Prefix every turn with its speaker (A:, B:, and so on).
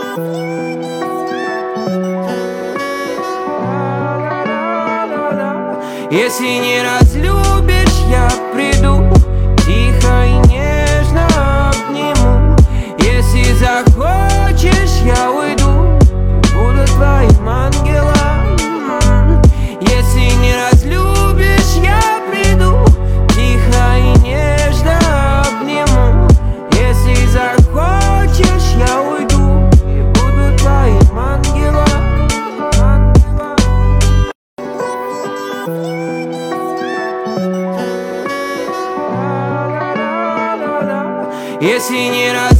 A: Если не разлюбишь, я приду, тихо и нежно обниму. Если захочешь, я уйду, буду твоим ангелом. Если не разлюбишь, я приду, тихо и нежно обниму. Если захочешь, я уйду и буду твоим ангелом. Если не раз